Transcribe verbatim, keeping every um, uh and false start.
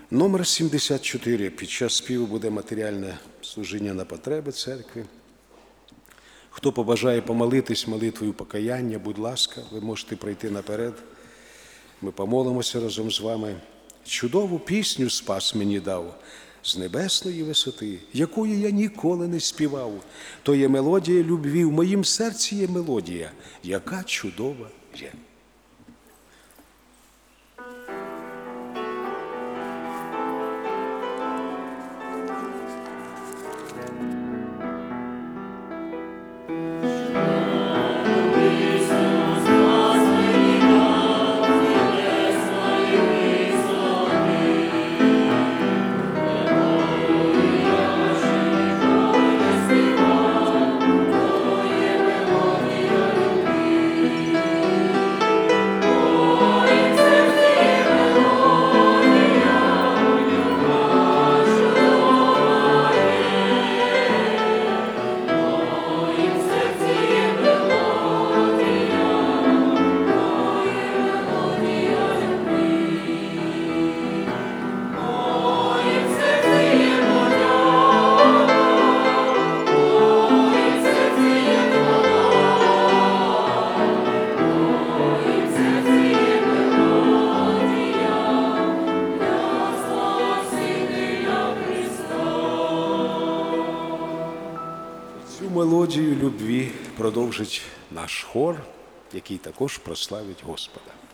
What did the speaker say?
Номер сімдесят чотири. Під час співу буде матеріальне служіння на потреби церкви. Хто побажає помолитись молитвою покаяння, будь ласка, ви можете прийти наперед. Ми помолимося разом з вами. Чудову пісню Спас мені дав з небесної висоти, якої я ніколи не співав. То є мелодія любві, в моїм серці є мелодія, яка чудова є. Цю мелодію любві продовжить наш хор, який також прославить Господа.